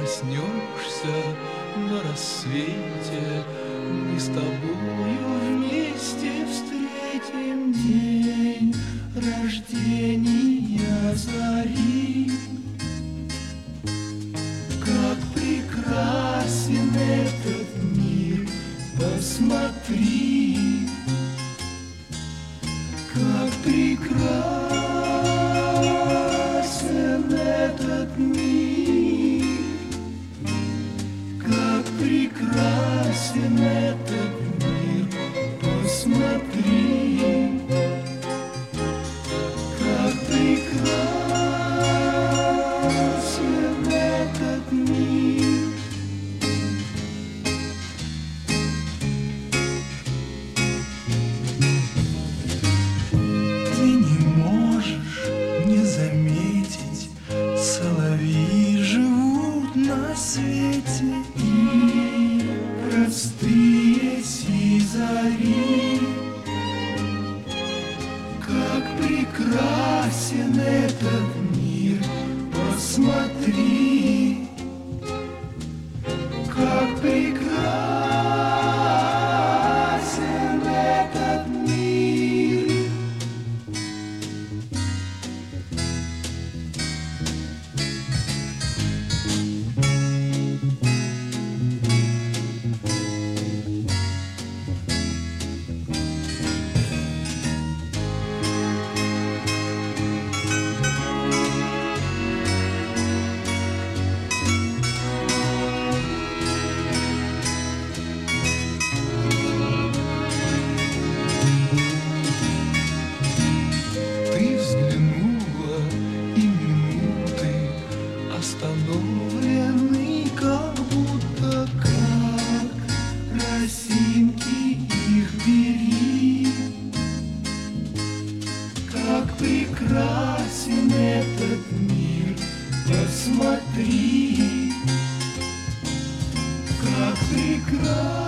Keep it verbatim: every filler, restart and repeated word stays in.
проснешься на рассвете, мы с тобою вместе встретим день рождения зари. Как прекрасен этот мир, посмотри, как прекрасен этот мир, как прекрасен этот мир, посмотри, как прекрасен этот мир. Ты не можешь не заметить, соловьи живут на свете, и простые сизари. Как прекрасен этот мир, посмотри, как прекрасен этот мир. Ты взглянула, и минуты остановлены, как будто как росинки, их бери. Как прекрасен этот мир, посмотри, как прекрасен.